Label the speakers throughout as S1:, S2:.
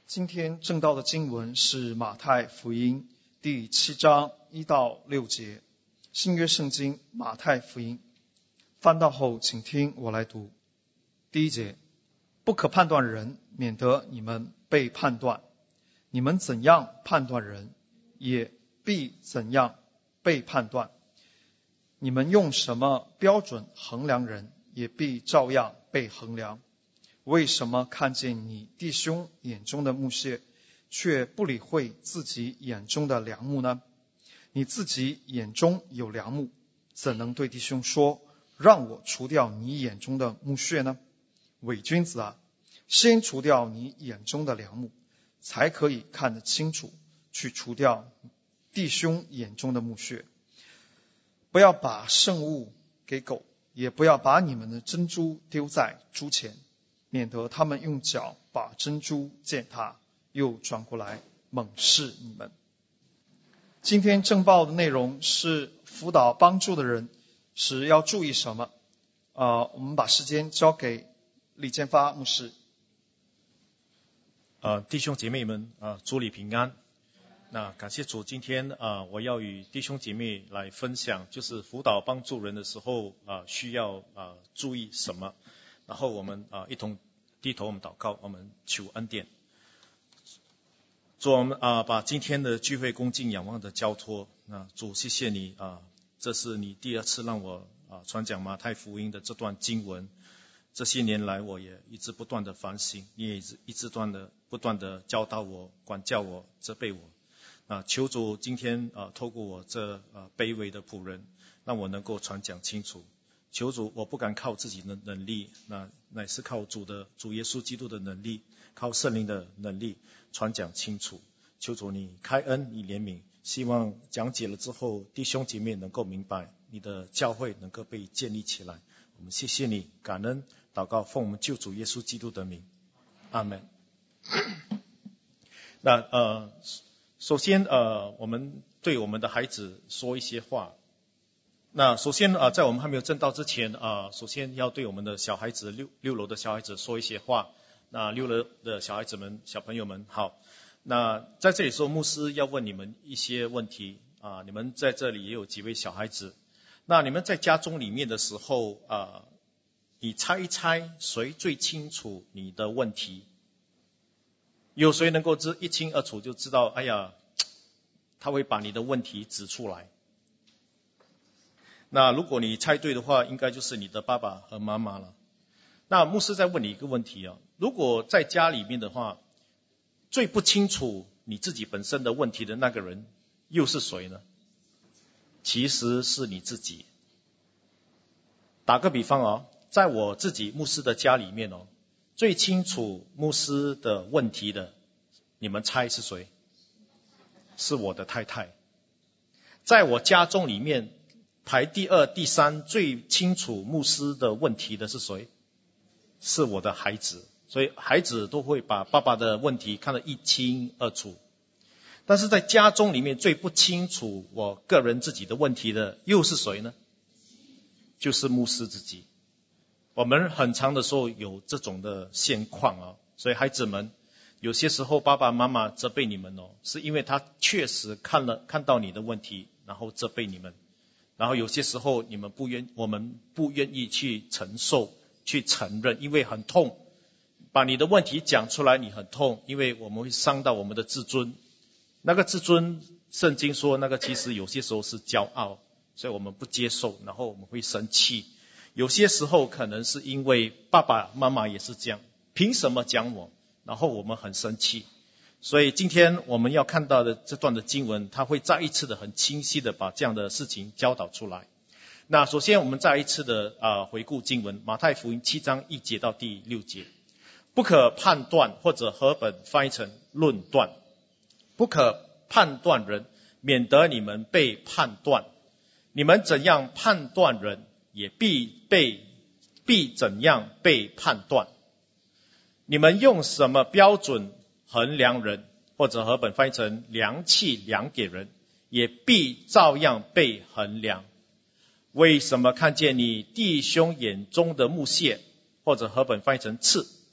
S1: 今天正道的经文是马太福音第7章1到6节，新约圣经马太福音。翻到后请听我来读。第1节，不可判断人，免得你们被判断。你们怎样判断人，也必怎样被判断。你们用什么标准衡量人，也必照样被衡量。为什么看见你弟兄眼中的木屑，却不理会自己眼中的梁木呢？你自己眼中有梁木，怎能对弟兄说，让我除掉你眼中的木屑呢？伪君子啊，先除掉你眼中的梁木，才可以看得清楚，去除掉弟兄眼中的木屑。不要把圣物给狗，也不要把你们的珍珠丢在猪前，免得他们用脚把珍珠践踏，又转过来猛视你们。今天正报的内容是辅导帮助的人是要注意什么？我们把时间交给李建发牧师。
S2: 弟兄姐妹们，主你平安。那感谢主，今天我要与弟兄姐妹来分享，就是辅导帮助人的时候需要注意什么。然后我们一同低头，我们祷告，我们求恩典。主，我们把今天的聚会恭敬仰望的交托。主，谢谢你这是你第2次让我传讲马太福音的这段经文。这些年来我也一直不断的反省，你也一直不断的教导我、管教我、责备我。求主今天透过我这卑微的仆人，让我能够传讲清楚。求主，我不敢靠自己的能力，乃是靠主耶稣基督的能力，靠圣灵的能力传讲清楚。求主你开恩，你怜悯，希望讲解了之后，弟兄姐妹能够明白，你的教会能够被建立起来。我们谢谢你，感恩祷告，奉我们救主耶稣基督的名，阿们。首先我们对我们的孩子说一些话。那首先在我们还没有正道之前首先要对我们的小孩子六楼的小孩子说一些话。那6楼的小孩子们、小朋友们好。那在这里说，牧师要问你们一些问题你们在这里也有几位小孩子。那你们在家中里面的时候你猜一猜谁最清楚你的问题？有谁能够一清二楚就知道，哎呀，他会把你的问题指出来。那如果你猜对的话，应该就是你的爸爸和妈妈了。那牧师再问你一个问题如果在家里面的话，最不清楚你自己本身的问题的那个人又是谁呢？其实是你自己。打个比方在我自己牧师的家里面最清楚牧师的问题的，你们猜是谁？是我的太太。在我家中里面排第2、第3最清楚牧师的问题的是谁？是我的孩子。所以孩子都会把爸爸的问题看得一清二楚。但是在家中里面最不清楚我个人自己的问题的又是谁呢？就是牧师自己。我们很长的时候有这种的现况所以孩子们，有些时候爸爸妈妈责备你们是因为他确实看到你的问题，然后责备你们。然后有些时候我们不愿意去承受、去承认，因为很痛。把你的问题讲出来，你很痛，因为我们会伤到我们的自尊。那个自尊，圣经说那个其实有些时候是骄傲，所以我们不接受，然后我们会生气。有些时候可能是因为爸爸妈妈也是这样，凭什么讲我？然后我们很生气。所以今天我们要看到的这段的经文，它会再一次的很清晰的把这样的事情教导出来。那首先我们再一次的回顾经文，马太福音7章1节到第6节。不可判断，或者和本翻译成论断。不可判断人，免得你们被判断。你们怎样判断人，也必怎样被判断。你们用什么标准衡量人，或者和本翻译成量器量给人，也必照样被衡量。为什么看见你弟兄眼中的木屑，或者和本翻译成刺，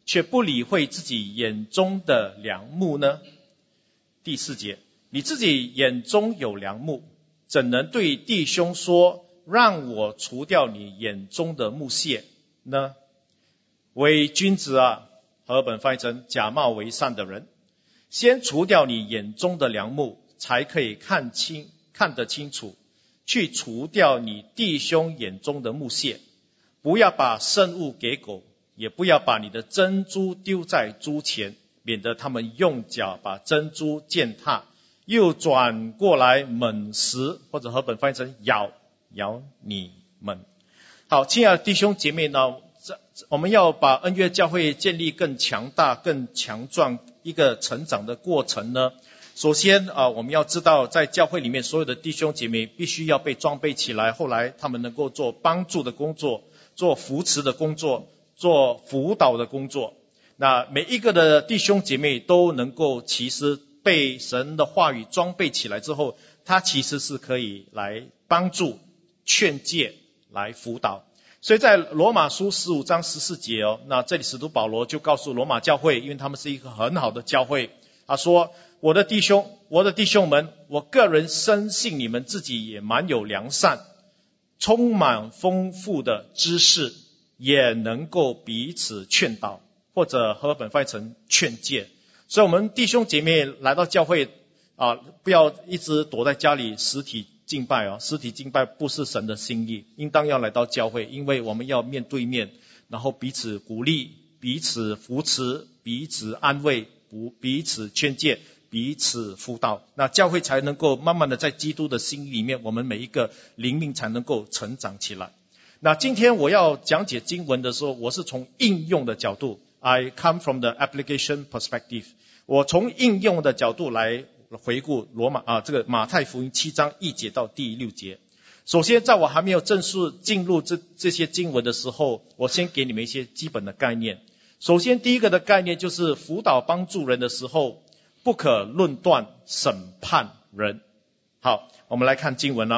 S2: 却不理会自己眼中的梁木呢？第4节，你自己眼中有梁木，怎能对弟兄说，让我除掉你眼中的木屑呢？为君子啊，和本翻译成假冒为善的人，先除掉你眼中的梁木，才可以看得清楚，去除掉你弟兄眼中的木屑。不要把圣物给狗，也不要把你的珍珠丢在猪前，免得他们用脚把珍珠践踏，又转过来猛食，或者和本翻译成咬你们。好，亲爱的弟兄姐妹呢，我们要把恩约教会建立更强大更强壮一个成长的过程呢，首先我们要知道在教会里面所有的弟兄姐妹必须要被装备起来，后来他们能够做帮助的工作，做扶持的工作，做辅导的工作。那每一个的弟兄姐妹都能够其实被神的话语装备起来之后，他其实是可以来帮助劝诫来辅导。所以在罗马书15章14节那这里使徒保罗就告诉罗马教会，因为他们是一个很好的教会，他说我的弟兄们，我个人深信你们自己也蛮有良善，充满丰富的知识，也能够彼此劝导，或者和本翻译成劝诫。所以我们弟兄姐妹来到教会不要一直躲在家里实体敬拜实体敬拜不是神的心意，应当要来到教会，因为我们要面对面，然后彼此鼓励，彼此扶持，彼此安慰，彼此劝诫，彼此辅导，那教会才能够慢慢的在基督的心里面，我们每一个灵命才能够成长起来。那今天我要讲解经文的时候，我是从应用的角度， I come from the application perspective， 我从应用的角度来回顾这个马太福音7章1节到第6节。首先在我还没有正式进入这些经文的时候，我先给你们一些基本的概念。首先第一个的概念就是辅导帮助人的时候，不可论断审判人。好，我们来看经文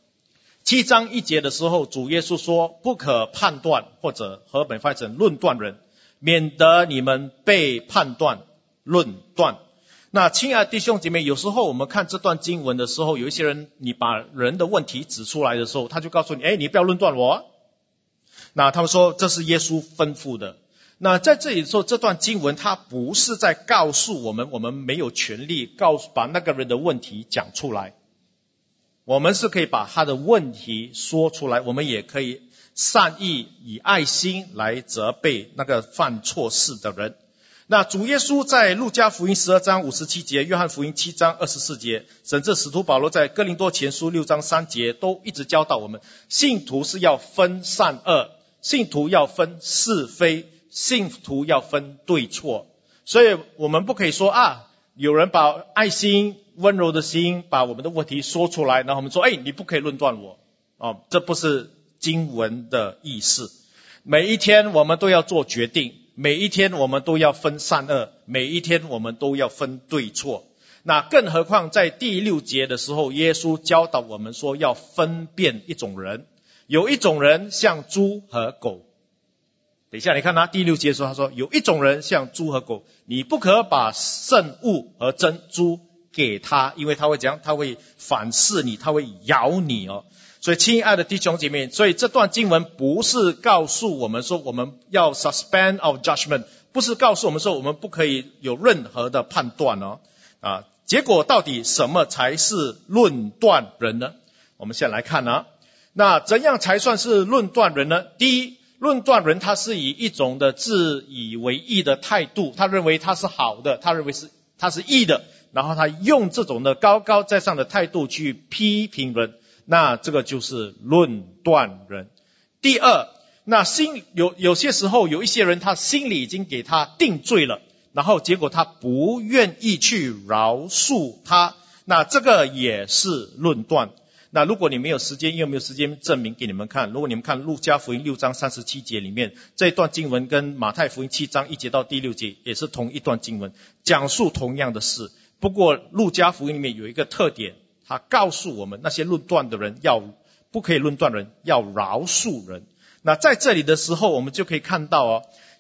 S2: 7章1节的时候，主耶稣说不可判断，或者和本翻译成论断人，免得你们被判断论断。那亲爱的弟兄姐妹，有时候我们看这段经文的时候，有一些人你把人的问题指出来的时候，他就告诉你你不要论断我。那他们说这是耶稣吩咐的。那在这里说这段经文它不是在告诉我们没有权利把那个人的问题讲出来，我们是可以把他的问题说出来，我们也可以善意以爱心来责备那个犯错事的人。那主耶稣在路加福音12章57节，约翰福音7章24节，甚至使徒保罗在哥林多前书6章3节都一直教导我们，信徒是要分善恶，信徒要分是非，信徒要分对错。所以我们不可以说有人把爱心温柔的心把我们的问题说出来，然后我们说你不可以论断我这不是经文的意思。每一天我们都要做决定，每一天我们都要分善恶，每一天我们都要分对错。那更何况在第6节的时候，耶稣教导我们说要分辨一种人，有一种人像猪和狗。等一下你看第6节的时候，他说有一种人像猪和狗，你不可把圣物和珍珠给他，因为他会怎样？他会反噬你，他会咬你所以亲爱的弟兄姐妹，所以这段经文不是告诉我们说我们要 suspend our judgment， 不是告诉我们说我们不可以有任何的判断结果到底什么才是论断人呢？我们先来看那怎样才算是论断人呢？第一，论断人他是以一种的自以为义的态度，他认为他是好的，他认为他是义的，然后他用这种的高高在上的态度去批评人，那这个就是论断人。第二，那有些时候有一些人他心里已经给他定罪了，然后结果他不愿意去饶恕他，那这个也是论断。那如果你没有时间，因为没有时间证明给你们看，如果你们看路加福音6章37节里面，这一段经文跟马太福音7章1节到第6节也是同一段经文，讲述同样的事。不过路加福音里面有一个特点，他告诉我们那些论断的人不可以论断人，要饶恕人。那在这里的时候我们就可以看到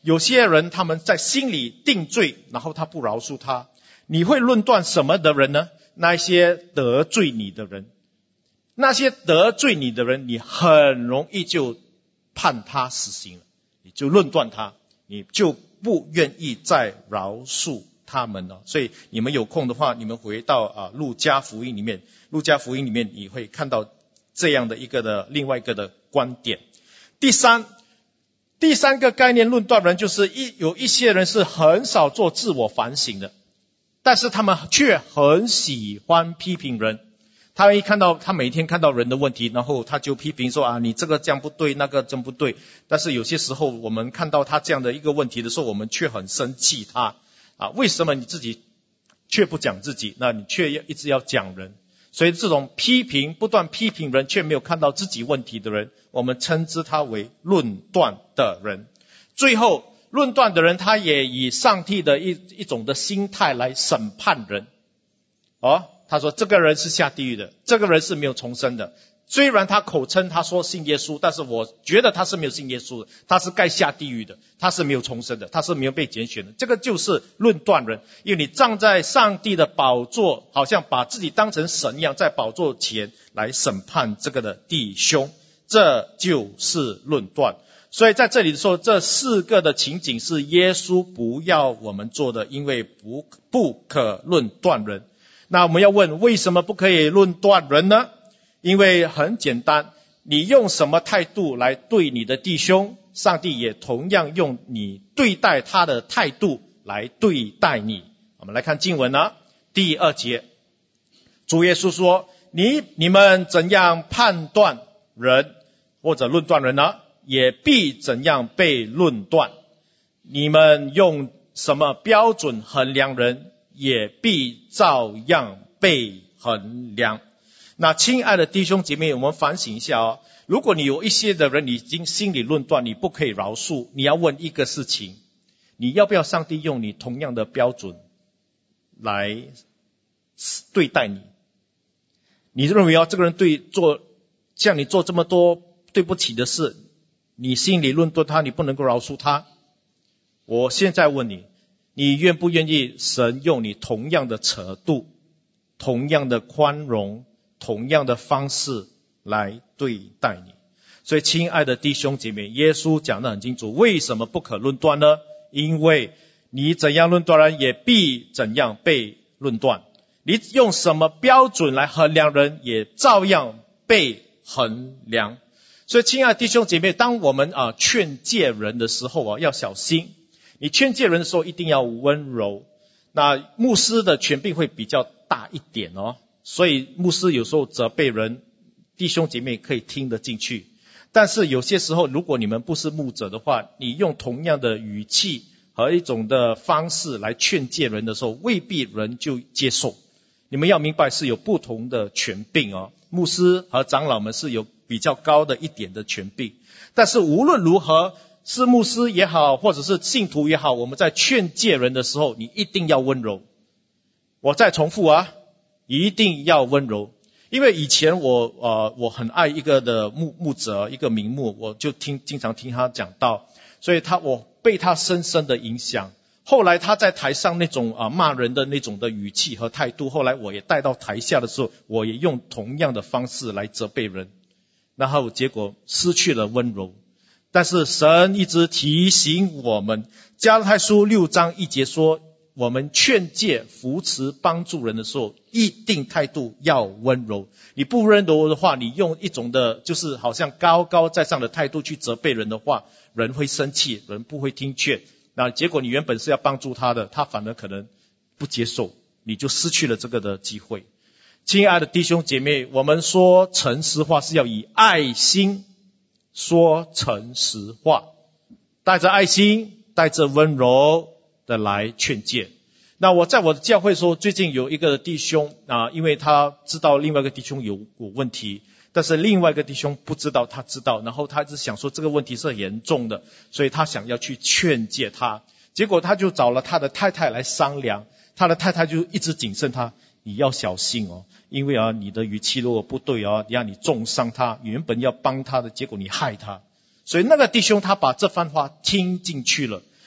S2: 有些人他们在心里定罪，然后他不饶恕他。你会论断什么的人呢？那些得罪你的人。那些得罪你的人，你很容易就判他死刑了，你就论断他，你就不愿意再饶恕他们了。所以你们有空的话，你们回到路加福音里面，路加福音里面你会看到这样的另外一个的观点。第三个概念论断人，就是有一些人是很少做自我反省的，但是他们却很喜欢批评人。他每天看到人的问题，然后他就批评说你这个这样不对，那个真不对。但是有些时候我们看到他这样的一个问题的时候，我们却很生气他为什么你自己却不讲自己，那你却一直要讲人。所以这种不断批评人却没有看到自己问题的人，我们称之他为论断的人。最后论断的人，他也以上帝的一种的心态来审判人。他说这个人是下地狱的，这个人是没有重生的。虽然他口称他说信耶稣，但是我觉得他是没有信耶稣的，他是该下地狱的，他是没有重生的，他是没有被拣选的。这个就是论断人，因为你站在上帝的宝座，好像把自己当成神一样，在宝座前来审判这个的弟兄，这就是论断。所以在这里的时候，这4个的情景是耶稣不要我们做的，因为不可论断人。那我们要问，为什么不可以论断人呢？因为很简单，你用什么态度来对你的弟兄，上帝也同样用你对待他的态度来对待你。我们来看经文第2节，主耶稣说，你们怎样判断人或者论断人呢，也必怎样被论断。你们用什么标准衡量人，也必照样被衡量。那亲爱的弟兄姐妹，我们反省一下如果你有一些的人，你已经心里论断，你不可以饶恕，你要问一个事情，你要不要上帝用你同样的标准来对待你？你认为这个人像你做这么多对不起的事，你心里论断他，你不能够饶恕他。我现在问你，你愿不愿意神用你同样的尺度，同样的宽容，同样的方式来对待你？所以亲爱的弟兄姐妹，耶稣讲得很清楚，为什么不可论断呢？因为你怎样论断人，也必怎样被论断。你用什么标准来衡量人，也照样被衡量。所以亲爱的弟兄姐妹，当我们劝诫人的时候要小心。你劝诫人的时候一定要温柔。那牧师的权柄会比较大一点所以牧师有时候责备人，弟兄姐妹可以听得进去。但是有些时候，如果你们不是牧者的话，你用同样的语气和一种的方式来劝诫人的时候，未必人就接受。你们要明白是有不同的权柄牧师和长老们是有比较高的一点的权柄。但是无论如何，是牧师也好，或者是信徒也好，我们在劝诫人的时候，你一定要温柔。我再重复一定要温柔。因为以前我很爱一个的牧者，一个名牧，我就经常听他讲道，所以我被他深深的影响。后来他在台上那种骂人的那种的语气和态度，后来我也带到台下的时候，我也用同样的方式来责备人，然后结果失去了温柔。但是神一直提醒我们，加拉太书6章1节说，我们劝诫、扶持、帮助人的时候，一定态度要温柔。你不温柔的话，你用一种的就是好像高高在上的态度去责备人的话，人会生气，人不会听劝。那结果你原本是要帮助他的，他反而可能不接受，你就失去了这个的机会。亲爱的弟兄姐妹，我们说诚实话是要以爱心说诚实话，带着爱心，带着温柔的来劝诫。那我在我的教会说，最近有一个弟兄因为他知道另外一个弟兄有问题，但是另外一个弟兄不知道，他知道，然后他一直想说这个问题是很严重的，所以他想要去劝诫他。结果他就找了他的太太来商量，他的太太就一直谨慎他，你要小心因为你的语气如果不对让你重伤他，原本要帮他的，结果你害他。所以那个弟兄他把这番话听进去了，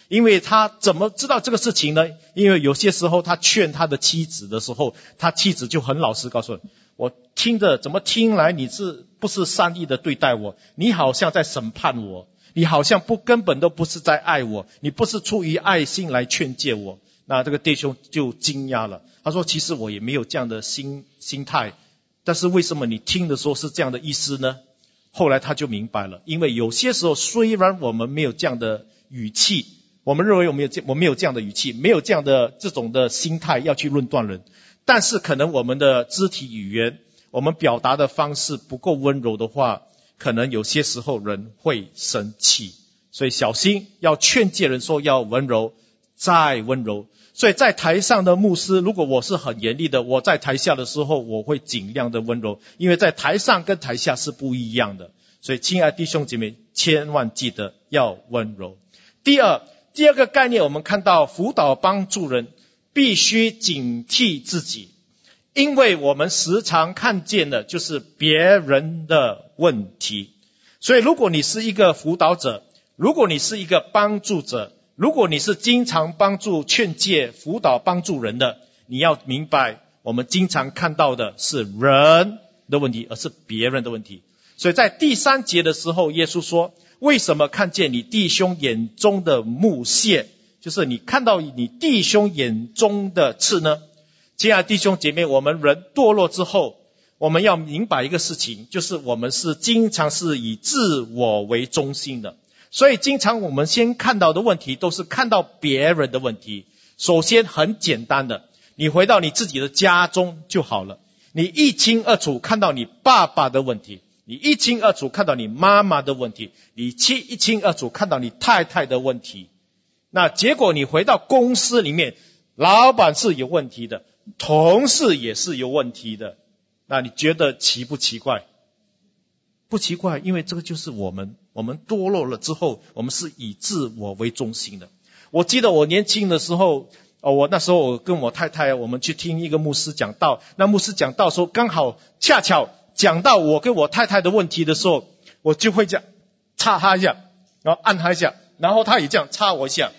S2: 因为他怎么知道这个事情呢？因为有些时候他劝他的妻子的时候，他妻子就很老实告诉我听着怎么听来你是不是善意的对待我？你好像在审判我，你好像根本都不是在爱我，你不是出于爱心来劝诫我。那这个弟兄就惊讶了，他说其实我也没有这样的心态，但是为什么你听的时候是这样的意思呢？后来他就明白了，因为有些时候虽然我们没有这样的语气，我们认为我们没有这样的语气，没有这样的这种的心态要去论断人，但是可能我们的肢体语言，我们表达的方式不够温柔的话，可能有些时候人会生气。所以小心，要劝诫人说要温柔再温柔。所以在台上的牧师，如果我是很严厉的，我在台下的时候我会尽量的温柔，因为在台上跟台下是不一样的。所以亲爱的弟兄姐妹，千万记得要温柔。第二个概念，我们看到辅导帮助人必须警惕自己，因为我们时常看见的就是别人的问题。所以如果你是一个辅导者，如果你是一个帮助者，如果你是经常帮助劝诫辅导帮助人的，你要明白我们经常看到的是人的问题，而是别人的问题。所以在第3节的时候，耶稣说，为什么看见你弟兄眼中的木屑，就是你看到你弟兄眼中的刺呢？亲爱的弟兄姐妹，我们人堕落之后，我们要明白一个事情，就是我们是经常是以自我为中心的。所以经常我们先看到的问题都是看到别人的问题。首先很简单的，你回到你自己的家中就好了，你一清二楚看到你爸爸的问题，你一清二楚看到你妈妈的问题，你一清二楚看到你太太的问题。那结果你回到公司里面，老板是有问题的，同事也是有问题的，那你觉得奇不奇怪？不奇怪，因为这个就是我们堕落了之后，我们是以自我为中心的。我记得我年轻的时候，我那时候我跟我太太，我们去听一个牧师讲道，那牧师讲道的时候，刚好恰巧讲到我跟我太太的问题的时候，我就会这样插他一下，然后按他一下，然后他也这样插我一下。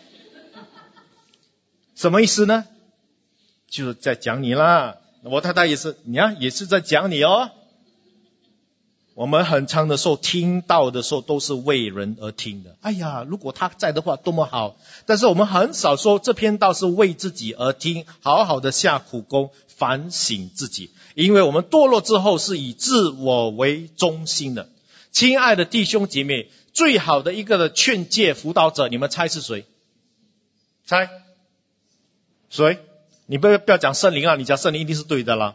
S2: 什么意思呢？就是在讲你啦。我太太也是，你看也是在讲你哦。我们很长的时候听到的时候都是为人而听的，哎呀，如果他在的话多么好。但是我们很少说这篇道是为自己而听，好好的下苦功反省自己，因为我们堕落之后是以自我为中心的。亲爱的弟兄姐妹，最好的一个的劝诫辅导者，你们猜是谁？猜谁？你不要讲圣灵啊，你讲圣灵一定是对的啦，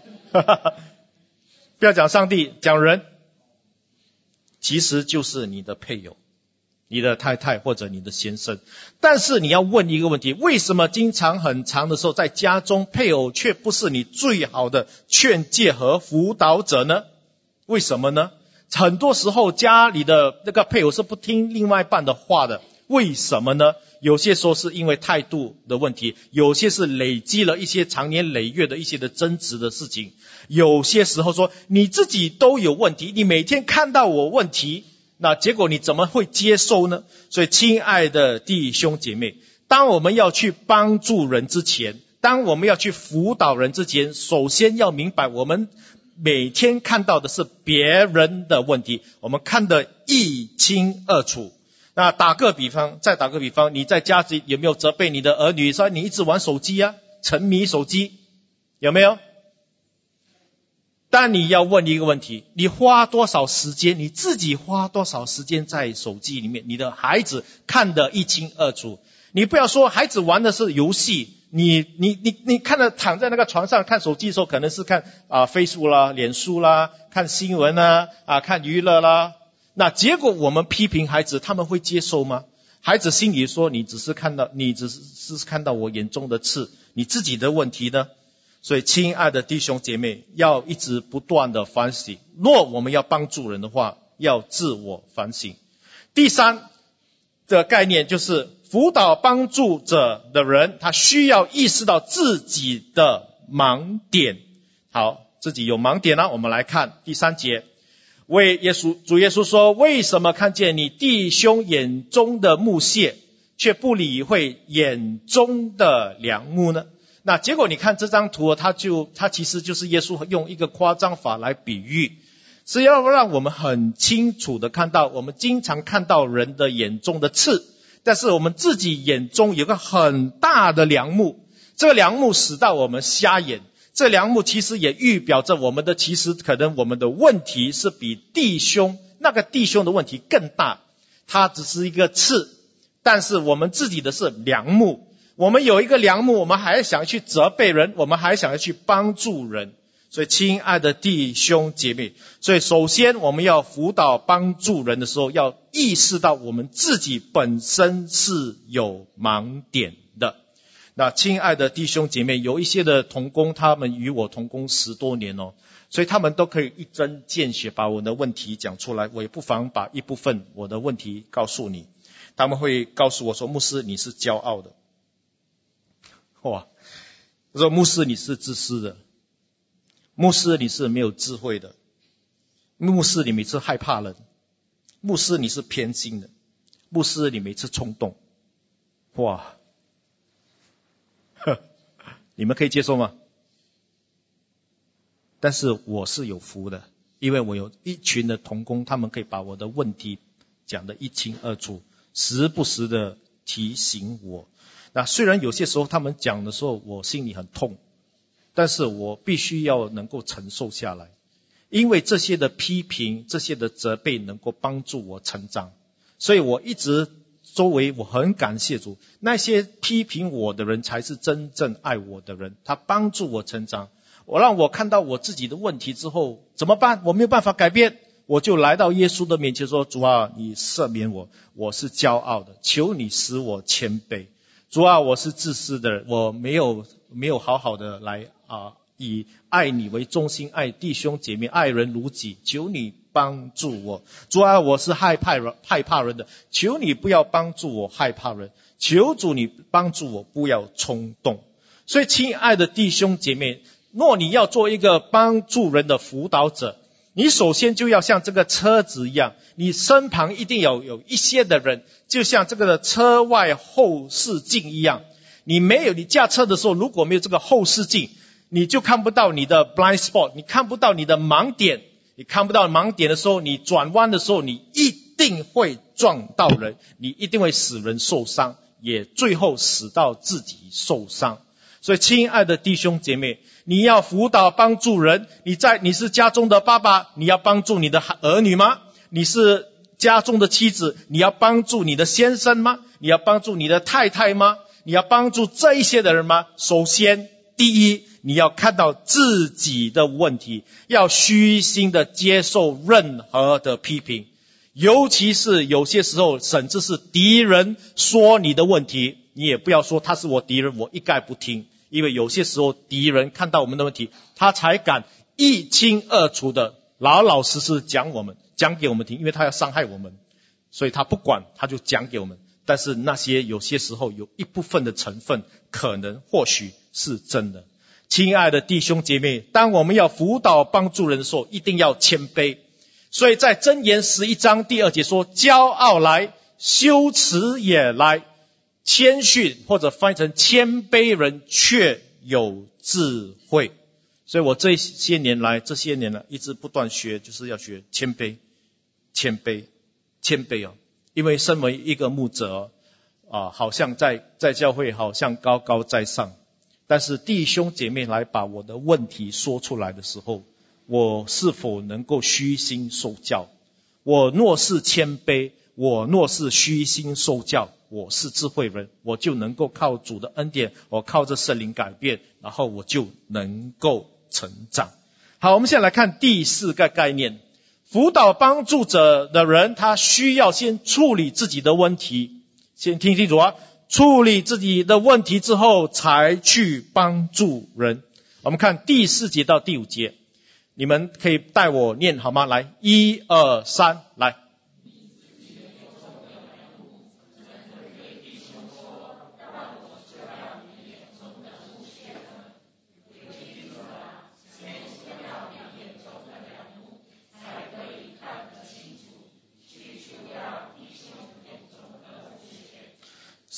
S2: 不要讲上帝，讲人，其实就是你的配偶，你的太太或者你的先生。但是你要问一个问题，为什么经常很长的时候在家中，配偶却不是你最好的劝诫和辅导者呢？为什么呢？很多时候家里的那个配偶是不听另外一半的话的，为什么呢？有些时候是因为态度的问题，有些是累积了一些长年累月的一些的争执的事情，有些时候说你自己都有问题，你每天看到我问题，那结果你怎么会接受呢？所以亲爱的弟兄姐妹，当我们要去帮助人之前，当我们要去辅导人之前，首先要明白我们每天看到的是别人的问题，我们看得一清二楚。那再打个比方，你在家里有没有责备你的儿女说你一直玩手机啊，沉迷手机，有没有？但你要问一个问题，你花多少时间，你自己花多少时间在手机里面，你的孩子看得一清二楚。你不要说孩子玩的是游戏，你看着躺在那个床上看手机的时候，可能是看Facebook 啦、脸书啦，看新闻啦，看娱乐啦。那结果我们批评孩子，他们会接受吗？孩子心里说你只是看到我眼中的刺，你自己的问题呢？所以亲爱的弟兄姐妹，要一直不断的反省，若我们要帮助人的话，要自我反省。第三的概念就是辅导帮助者的人，他需要意识到自己的盲点。好，自己有盲点呢，我们来看第3节。主耶稣说，为什么看见你弟兄眼中的木屑， 却不理会眼中的梁木呢？那结果你看这张图，它其实就是耶稣用一个夸张法来比喻，是要让我们很清楚的看到，我们经常看到人的眼中的刺，但是我们自己眼中有个很大的梁木，这个梁木使到我们瞎眼，这梁木其实也预表着我们的，其实可能我们的问题是比那个弟兄的问题更大，它只是一个刺，但是我们自己的是梁木，我们有一个梁木，我们还想去责备人，我们还想要去帮助人。所以亲爱的弟兄姐妹，所以首先我们要辅导帮助人的时候，要意识到我们自己本身是有盲点的。那亲爱的弟兄姐妹，有一些的同工，他们与我同工10多年所以他们都可以一针见血把我的问题讲出来，我也不妨把一部分我的问题告诉你。他们会告诉我说，牧师你是骄傲的，哇，我说牧师你是自私的，牧师你是没有智慧的，牧师你每次害怕人，牧师你是偏心的，牧师你每次冲动，哇，你们可以接受吗？但是我是有福的，因为我有一群的同工，他们可以把我的问题讲得一清二楚，时不时的提醒我。那虽然有些时候他们讲的时候我心里很痛，但是我必须要能够承受下来，因为这些的批评，这些的责备能够帮助我成长。所以我一直周围我很感谢主，那些批评我的人才是真正爱我的人，他帮助我成长。我让我看到我自己的问题之后怎么办？我没有办法改变，我就来到耶稣的面前说，主啊，你赦免我，我是骄傲的，求你使我谦卑。主啊，我是自私的人，我没有好好的来以爱你为中心，爱弟兄姐妹，爱人如己，求你帮助我。主啊，我是害怕人的，求你不要帮助我害怕人，求主你帮助我不要冲动。所以亲爱的弟兄姐妹，若你要做一个帮助人的辅导者，你首先就要像这个车子一样，你身旁一定要有一些的人，就像这个的车外后视镜一样。你驾车的时候如果没有这个后视镜，你就看不到你的 blind spot， 你看不到你的盲点，你看不到盲点的时候，你转弯的时候你一定会撞到人，你一定会使人受伤，也最后使到自己受伤。所以亲爱的弟兄姐妹，你要辅导帮助人，你是家中的爸爸，你要帮助你的儿女吗？你是家中的妻子，你要帮助你的先生吗？你要帮助你的太太吗？你要帮助这一些的人吗？首先第一，你要看到自己的问题，要虚心的接受任何的批评，尤其是有些时候甚至是敌人说你的问题，你也不要说他是我敌人，我一概不听。因为有些时候敌人看到我们的问题，他才敢一清二楚的老老实实讲给我们听，因为他要伤害我们，所以他不管，他就讲给我们。但是那些有些时候有一部分的成分可能或许是真的。亲爱的弟兄姐妹，当我们要辅导帮助人的时候，一定要谦卑。所以在箴言11章第2节说，骄傲来，羞耻也来，谦逊或者翻译成谦卑人却有智慧。所以我这些年来一直不断学，就是要学谦卑。因为身为一个牧者好像在教会好像高高在上，但是弟兄姐妹来把我的问题说出来的时候，我是否能够虚心受教？我若是谦卑，我若是虚心受教，我是智慧人，我就能够靠主的恩典，我靠着圣灵改变，然后我就能够成长。好，我们现在来看第4个概念。辅导帮助者的人，他需要先处理自己的问题。先听清楚处理自己的问题之后才去帮助人。我们看第4节到第5节，你们可以带我念好吗？来，1、2、3，来。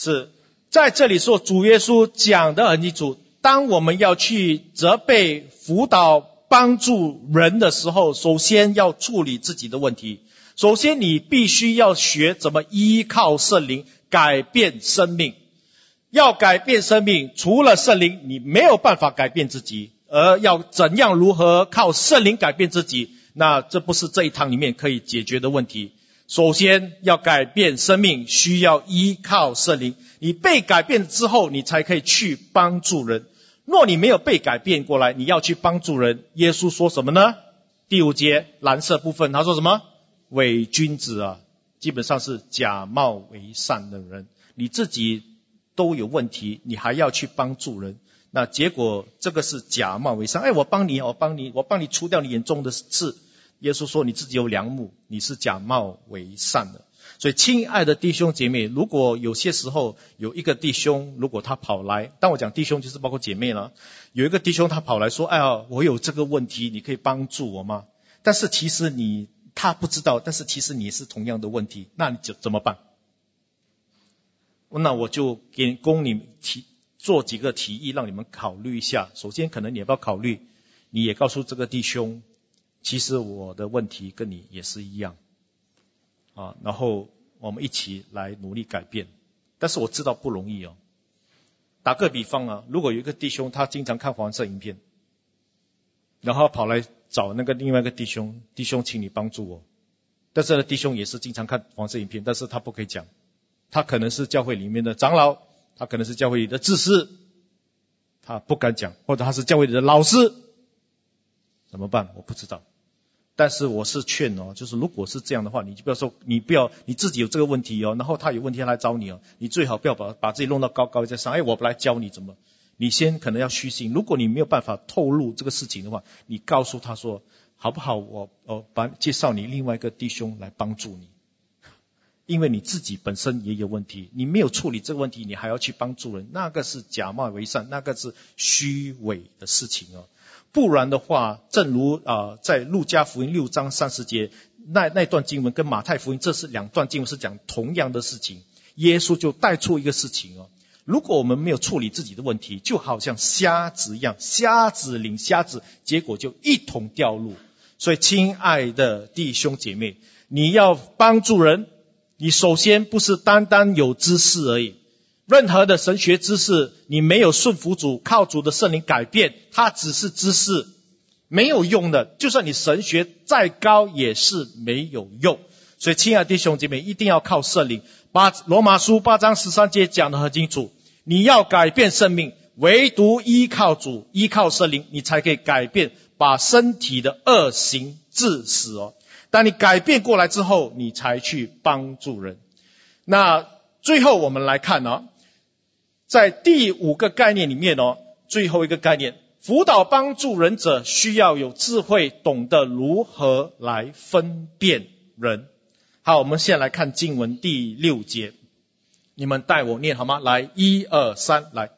S2: 是在这里说，主耶稣讲得很清楚，当我们要去责备、辅导、帮助人的时候，首先要处理自己的问题。首先你必须要学怎么依靠圣灵改变生命。要改变生命，除了圣灵你没有办法改变自己，而要怎样如何靠圣灵改变自己，那这不是这一堂里面可以解决的问题。首先要改变生命，需要依靠圣灵。你被改变之后，你才可以去帮助人。若你没有被改变过来，你要去帮助人，耶稣说什么呢？第5节蓝色部分他说什么？伪君子啊，基本上是假冒为善的人。你自己都有问题，你还要去帮助人，那结果这个是假冒为善。我帮你除掉你眼中的刺。耶稣说你自己有良木，你是假冒为善的。所以亲爱的弟兄姐妹，如果有些时候有一个弟兄，如果他跑来，当我讲弟兄就是包括姐妹了，有一个弟兄他跑来说，我有这个问题，你可以帮助我吗？但是其实他不知道，但是其实你是同样的问题，那你就怎么办？那我就供你们做几个提议，让你们考虑一下。首先可能你也不要考虑，你也告诉这个弟兄，其实我的问题跟你也是一样然后我们一起来努力改变。但是我知道不容易打个比方如果有一个弟兄他经常看黄色影片，然后跑来找那个另外一个弟兄请你帮助我，但是呢弟兄也是经常看黄色影片，但是他不可以讲，他可能是教会里面的长老，他可能是教会里的执事，他不敢讲，或者他是教会里的老师，怎么办？我不知道。但是我是劝就是如果是这样的话，你就不要说你自己有这个问题然后他有问题来找你你最好不要把自己弄到高高在上，我来教你怎么。你先可能要虚心，如果你没有办法透露这个事情的话，你告诉他说好不好，我介绍你另外一个弟兄来帮助你。因为你自己本身也有问题，你没有处理这个问题，你还要去帮助人，那个是假冒为善，那个是虚伪的事情不然的话，正如在路加福音6章30节那段经文跟马太福音，这是2段经文是讲同样的事情。耶稣就带出一个事情如果我们没有处理自己的问题，就好像瞎子一样，瞎子领瞎子，结果就一同掉入。所以亲爱的弟兄姐妹，你要帮助人，你首先不是单单有知识而已。任何的神学知识，你没有顺服主，靠主的圣灵改变，它只是知识，没有用的。就算你神学再高也是没有用。所以亲爱的弟兄姐妹，一定要靠圣灵。罗马书8章13节讲得很清楚，你要改变生命，唯独依靠主，依靠圣灵，你才可以改变，把身体的恶行治死当你改变过来之后，你才去帮助人。那最后我们来看在第5个概念里面最后一个概念，辅导帮助人者需要有智慧，懂得如何来分辨人。好，我们现在来看经文第6节，你们带我念好吗？来，1、2、3，来。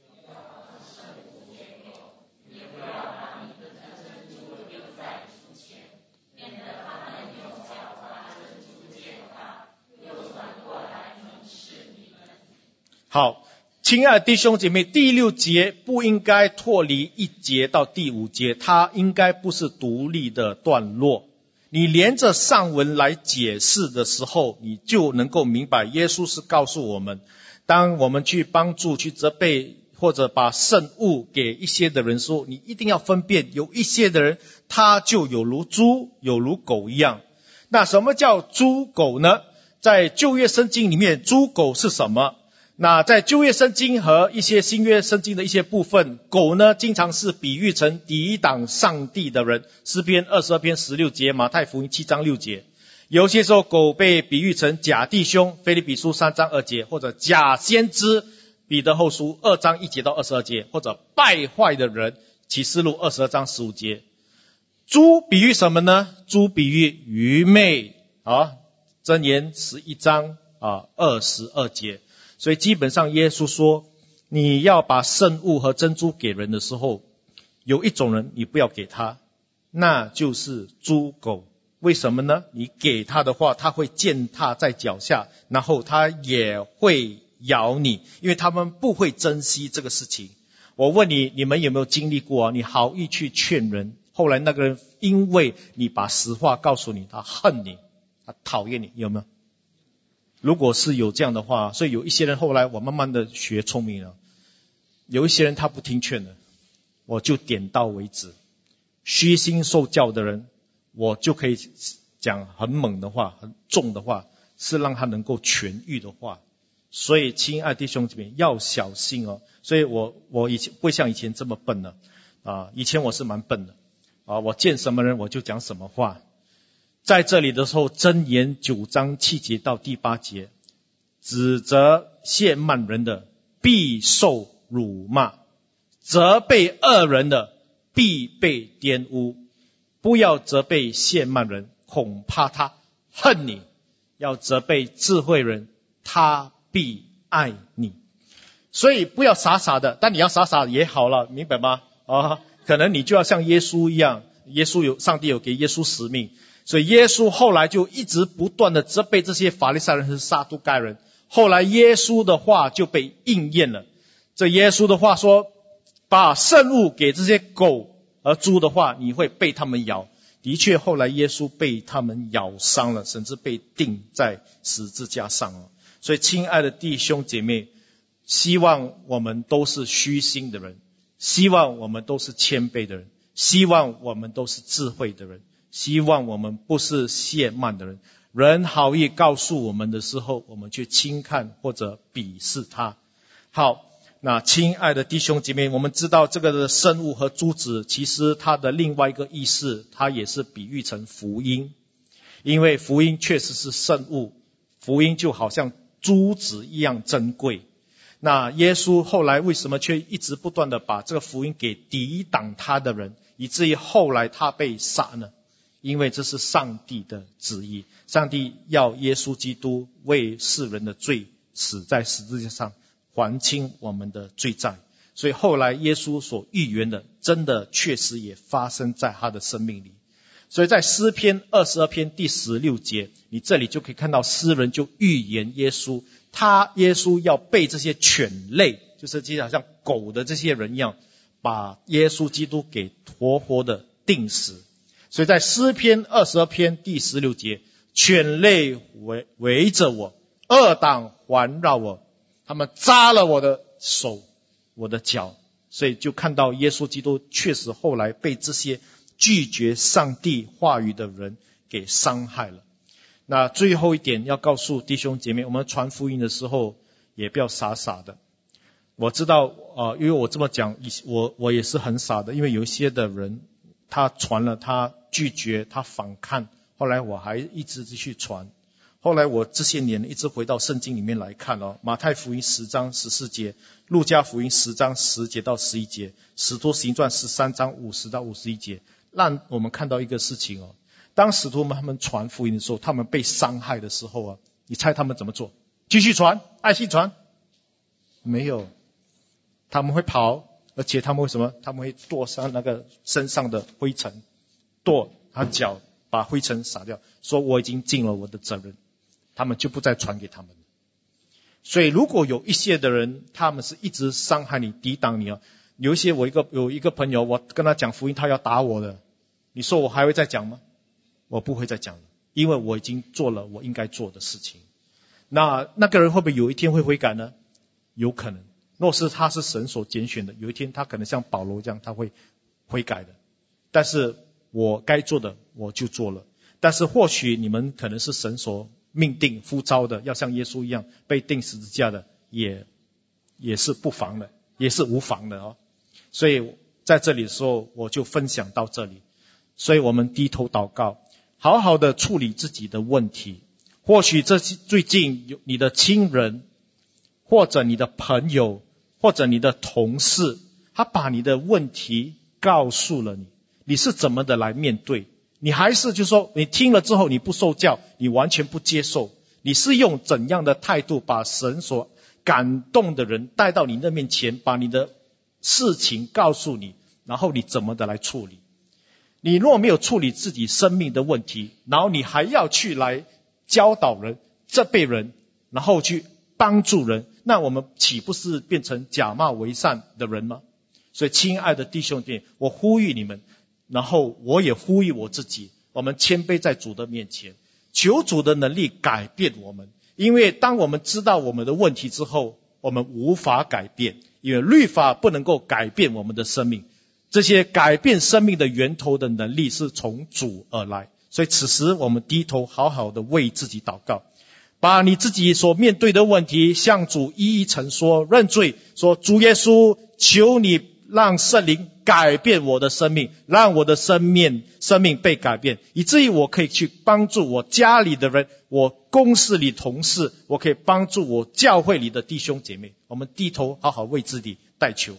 S2: 好，亲爱的弟兄姐妹，第6节不应该脱离1节到第5节，它应该不是独立的段落。你连着上文来解释的时候，你就能够明白耶稣是告诉我们，当我们去帮助、去责备或者把圣物给一些的人说，你一定要分辨，有一些的人他就有如猪有如狗一样。那什么叫猪狗呢？在旧约圣经里面，猪狗是什么？那在旧约圣经和一些新约圣经的一些部分，狗呢经常是比喻成抵挡上帝的人，诗篇22篇16节，马太福音7章6节。有些时候狗被比喻成假弟兄，腓立比书3章2节，或者假先知，彼得后书2章1节到22节，或者败坏的人，启示录22章15节。猪比喻什么呢？猪比喻愚昧箴言11章22节。所以基本上耶稣说，你要把圣物和珍珠给人的时候，有一种人你不要给他，那就是猪狗。为什么呢？你给他的话，他会践踏在脚下，然后他也会咬你，因为他们不会珍惜这个事情。我问你，你们有没有经历过你好意去劝人，后来那个人因为你把实话告诉你，他恨你，他讨厌你，有没有？如果是有这样的话，所以有一些人后来我慢慢的学聪明了，有一些人他不听劝的，我就点到为止。虚心受教的人，我就可以讲很猛的话，很重的话，是让他能够痊愈的话。所以亲爱弟兄姐妹要小心哦。所以我以前不会像以前这么笨了以前我是蛮笨的我见什么人我就讲什么话。在这里的时候，箴言9章7节到第8节，指责亵慢人的必受辱骂，责备恶人的必被玷污。不要责备亵慢人，恐怕他恨你；要责备智慧人，他必爱你。所以不要傻傻的，但你要傻傻也好了，明白吗？可能你就要像耶稣一样，上帝有给耶稣使命，所以耶稣后来就一直不断的责备这些法利赛人和撒都该人。后来耶稣的话就被应验了，这耶稣的话说，把圣物给这些狗和猪的话，你会被他们咬。的确后来耶稣被他们咬伤了，甚至被钉在十字架上了。所以亲爱的弟兄姐妹，希望我们都是虚心的人，希望我们都是谦卑的人，希望我们都是智慧的人，希望我们不是亵慢的人。人好意告诉我们的时候，我们去轻看或者鄙视他。好，那亲爱的弟兄姐妹，我们知道这个的圣物和珠子，其实它的另外一个意思，它也是比喻成福音。因为福音确实是圣物，福音就好像珠子一样珍贵。那耶稣后来为什么却一直不断的把这个福音给抵挡他的人，以至于后来他被杀呢？因为这是上帝的旨意，上帝要耶稣基督为世人的罪死在十字架上，还清我们的罪债。所以后来耶稣所预言的，真的确实也发生在他的生命里。所以在诗篇22篇第16节，你这里就可以看到诗人就预言耶稣，耶稣要被这些犬类，就是就好像狗的这些人一样，把耶稣基督给活活的钉死。所以在诗篇22篇第16节，犬类围着我，恶党环绕我，他们扎了我的手，我的脚。所以就看到耶稣基督确实后来被这些拒绝上帝话语的人给伤害了。那最后一点要告诉弟兄姐妹，我们传福音的时候也不要傻傻的。我知道因为我这么讲，我也是很傻的，因为有一些的人他传了，他拒绝，他反抗，后来我还一直继续传。后来我这些年一直回到圣经里面来看马太福音10章14节，路加福音10章10节到11节，使徒行传13章50到51节，让我们看到一个事情当使徒们他们传福音的时候，他们被伤害的时候你猜他们怎么做？继续传，爱心传？没有，他们会跑，而且他们为什么？他们会跺上那个身上的灰尘，跺他脚，把灰尘撒掉，说我已经尽了我的责任，他们就不再传给他们。所以如果有一些的人，他们是一直伤害你，抵挡你有一些有一个朋友，我跟他讲福音，他要打我的，你说我还会再讲吗？我不会再讲了，因为我已经做了我应该做的事情。那个人会不会有一天会悔改呢？有可能。若是他是神所拣选的，有一天他可能像保罗这样，他会悔改的。但是我该做的我就做了。但是或许你们可能是神所命定呼召的，要像耶稣一样被钉十字架的，也是不妨的，也是无妨的所以在这里的时候我就分享到这里。所以我们低头祷告，好好的处理自己的问题。或许最近有你的亲人，或者你的朋友，或者你的同事，他把你的问题告诉了你，你是怎么的来面对？你还是就是说你听了之后你不受教，你完全不接受，你是用怎样的态度把神所感动的人带到你的面前，把你的事情告诉你，然后你怎么的来处理？你若没有处理自己生命的问题，然后你还要去来教导人、责备人，然后去帮助人，那我们岂不是变成假冒为善的人吗？所以亲爱的弟兄姐妹，我呼吁你们，然后我也呼吁我自己，我们谦卑在主的面前，求主的能力改变我们。因为当我们知道我们的问题之后，我们无法改变，因为律法不能够改变我们的生命，这些改变生命的源头的能力是从主而来。所以此时我们低头好好的为自己祷告，把你自己所面对的问题向主一一陈说，认罪，说主耶稣，求你让圣灵改变我的生命，让我的生命被改变，以至于我可以去帮助我家里的人，我公司里同事，我可以帮助我教会里的弟兄姐妹。我们低头好好为自己代求。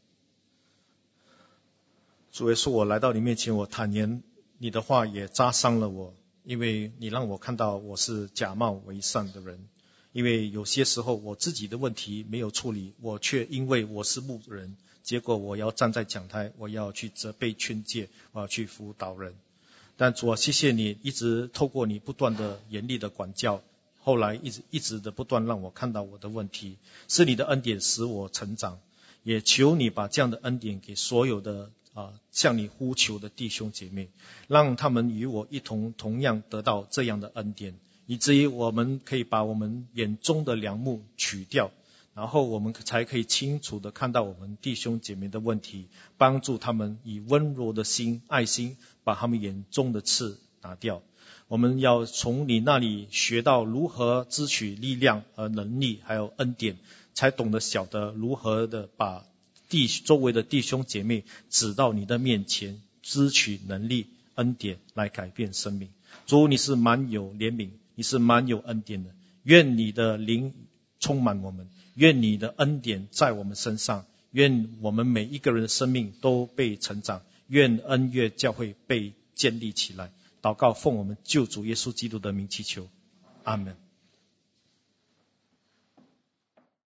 S2: 主耶稣，我来到你面前，我坦言你的话也扎伤了我，因为你让我看到我是假冒为善的人。因为有些时候我自己的问题没有处理，我却因为我是牧人，结果我要站在讲台，我要去责备劝诫，我要去辅导人。但主啊，谢谢你一直透过你不断的严厉的管教，后来一直的不断让我看到我的问题，是你的恩典使我成长，也求你把这样的恩典给所有的向你呼求的弟兄姐妹，让他们与我一同样得到这样的恩典，以至于我们可以把我们眼中的梁木取掉，然后我们才可以清楚的看到我们弟兄姐妹的问题，帮助他们以温柔的心爱心把他们眼中的刺拿掉。我们要从你那里学到如何支取力量和能力还有恩典，才懂得晓得如何的把周围的弟兄姐妹指到你的面前，支取能力恩典来改变生命。主，你是满有怜悯，你是满有恩典的，愿你的灵充满我们，愿你的恩典在我们身上，愿我们每一个人的生命都被成长，愿恩悦教会被建立起来。祷告奉我们救主耶稣基督的名祈求，阿们。